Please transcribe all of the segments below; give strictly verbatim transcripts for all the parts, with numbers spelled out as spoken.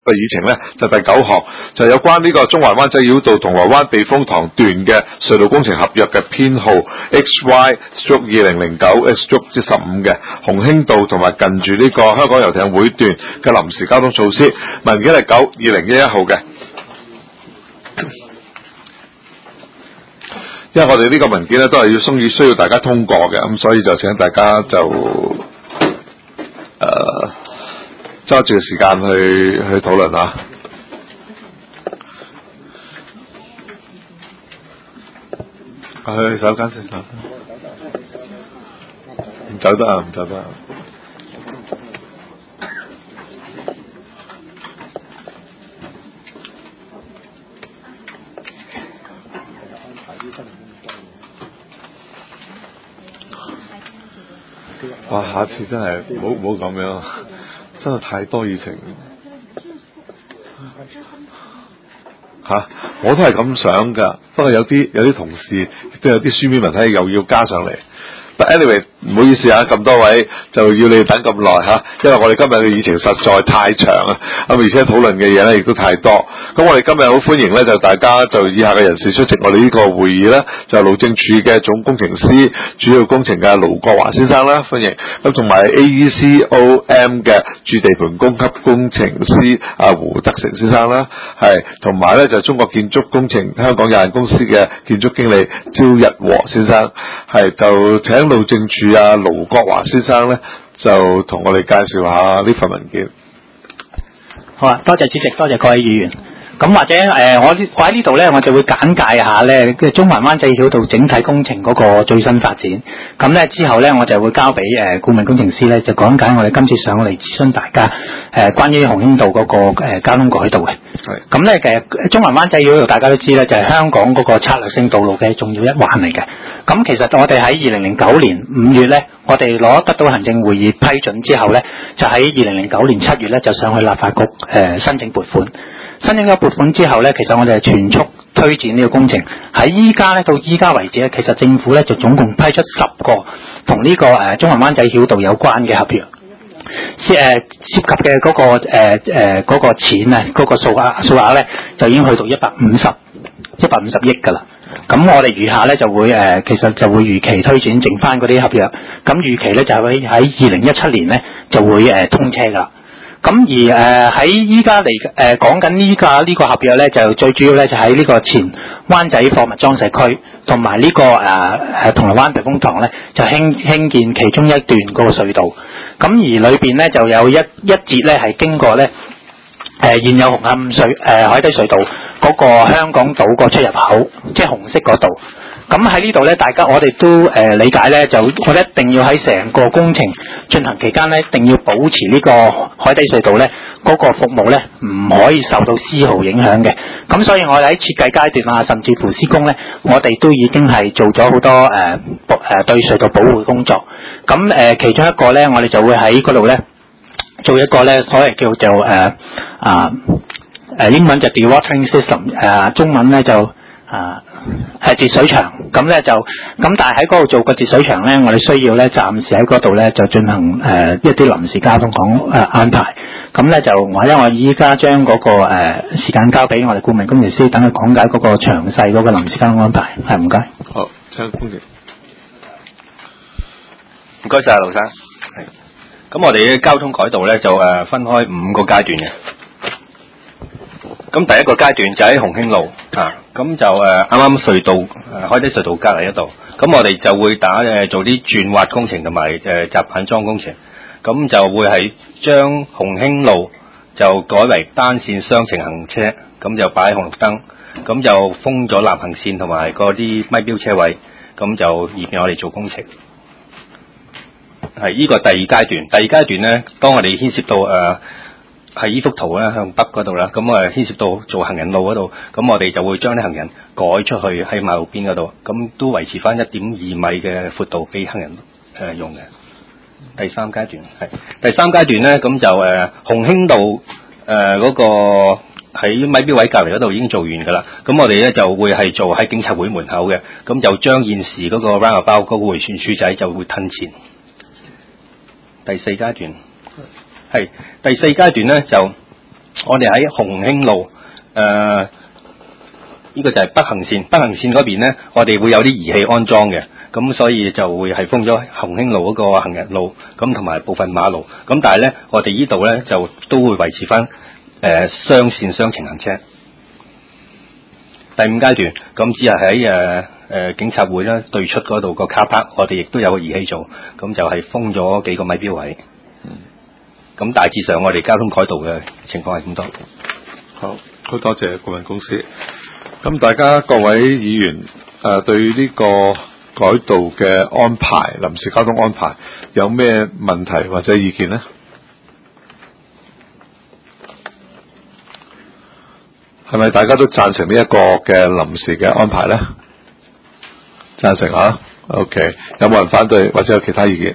嘅議程咧就第九項，就有關呢個中環灣仔繞道銅鑼灣避風塘段嘅隧道工程合約嘅編號 X Y 二零零九 X 之十五嘅鴻興道同埋近住呢個香港遊艇會段嘅臨時交通措施，文件係九二零一一號嘅。因為我哋呢個文件咧都係要需要需要大家通過嘅，咁所以就請大家就誒。呃揸住時間去去討論啊！去手間先，唔走得啊！唔走得啊！哇！下次真係唔好唔好咁樣。真係太多議程嚇、啊，我都係咁想㗎。不過有啲有啲同事亦都有啲書面文體又要加上嚟。But anyway， 唔好意思啊，咁多位就要你等咁耐嚇，因為我哋今日嘅議程實在太長啊，咁而且討論嘅嘢咧亦都太多。咁我哋今日好歡迎咧，就大家就以下嘅人士出席我哋呢個會議咧，就路政署嘅總工程師、主要工程嘅盧國華先生啦，歡迎。咁同埋 A E C O M 嘅駐地盤供給工程師啊胡德成先生啦，係同埋咧就中國建築工程香港有限公司嘅建築經理招日和先生，係就請路政署啊盧國華先生咧就同我哋介紹下呢份文件。 好啊，多謝主席，多謝各位議員。咁或者誒、呃，我我喺呢度咧，我就會簡介下咧，嘅中環灣仔繞道整體工程嗰個最新發展。咁咧之後咧，我就會交俾誒顧問工程師咧，就講解我哋今次上嚟諮詢大家誒、呃、關於鴻興道嗰、嗰個、呃、交通改道嘅。係。咁咧其實中環灣仔繞道大家都知咧，就係、是、香港嗰個策略性道路嘅重要一環嚟嘅。咁其實我哋喺二零零九年五月咧，我哋攞得到行政會議批准之後咧，就喺二零零九年七月咧就上去立法局誒、呃、申請撥款。申請咗撥款之後咧，其實我哋係全速推展呢個工程。喺依家咧到依家為止咧，其實政府咧就總共批出十個同呢、這個誒、呃、中環灣仔繞道有關嘅合約，涉誒涉及嘅嗰、那個誒誒嗰個錢啊，嗰、那個數額數額咧就已經去到一百五十一百五十億㗎啦。咁我哋餘下咧就會誒、呃，其實就會如期推展，剩翻嗰啲合約。咁預期咧就會喺二零一七年咧就會誒、呃、通車㗎啦。咁而誒喺依家嚟誒講緊依家呢個合約咧，就最主要咧就喺呢個前灣仔貨物裝卸區同埋呢個誒誒銅鑼灣避風塘咧，就興興建其中一段嗰個隧道。咁而裏邊咧就有一一節咧係經過咧誒、呃、現有紅磡隧誒、呃、海底隧道嗰個香港島個出入口，即係紅色嗰度。咁喺呢度咧，大家我哋都誒、呃、理解咧，就我哋一定要喺成個工程進行期間咧，一定要保持呢個海底隧道咧嗰、那個服務咧，唔可以受到絲毫影響嘅。咁所以我哋喺設計階段啊，甚至乎施工咧，我哋都已經係做咗好多誒誒、呃、對隧道保護嘅工作。咁誒、呃、其中一個咧，我哋就會喺嗰度咧做一個咧所謂叫做誒啊誒英文就 dewatering system， 誒、呃、中文咧就啊係節水牆。咁咧就咁，但係喺嗰度做個節水牆咧，我哋需要咧暫時喺嗰度咧就進行誒、呃、一啲臨時交通講誒安排。咁咧就我因為我依家將嗰個誒、呃、時間交俾我哋顧問工程師，等佢講解嗰個詳細嗰個臨時交通安排。係唔該。 好，請工程。 唔該晒，盧生。係。咁我哋嘅交通改道咧就誒、呃、分開五個階段嘅。咁第一個階段就喺鴻興路啊，咁就誒啱啱隧道誒、呃、海底隧道隔離一度，咁我哋就會打誒、呃、做啲鑽挖工程同埋誒集板樁工程，咁就會係將鴻興路就改為單線雙程行車，咁就擺紅綠燈，咁就封咗南行線同埋嗰啲咪標車位，咁就以便我哋做工程。係呢、這個第二階段，第二階段咧，當我哋牽涉到誒。呃係依幅圖咧，向北嗰度啦，咁啊牽涉到做行人路嗰度，咁我哋就會將啲行人改出去喺馬路邊嗰度，咁都維持翻一點二米嘅闊度俾行人誒、呃、用嘅。第三階段係第三階段咧，咁就誒鴻興道誒嗰、呃那個喺咪標位隔離嗰度已經做完㗎啦，咁我哋咧就會係做喺警察會門口嘅，咁就將現時嗰個 roundabout 嗰個迴旋處仔就會褪前。第四階段。係第四階段咧，就我哋喺鴻興路誒。呃呢個就係北行線，北行線嗰邊咧，我哋會有啲儀器安裝嘅，咁所以就會係封咗鴻興路嗰個行人路，咁同埋部分馬路，咁但係咧，我哋呢度咧就都會維持翻誒雙線雙程行車。第五階段，咁只係喺誒誒警察會咧對出嗰度個卡巴，我哋亦都有個儀器做，咁就係封咗幾個咪標位。嗯，咁大致上我哋交通改道嘅情況係咁多。 好，好多謝顧問公司。咁大家各位議員誒、呃、對呢個改道嘅安排、臨時交通安排有咩問題或者意見呢？係咪大家都贊成呢一個嘅臨時嘅安排呢？贊成啊 ？OK， 有冇人反對或者有其他意見？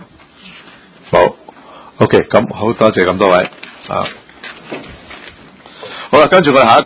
冇。OK， 咁好多謝咁多位啊。好啦，跟住我哋下一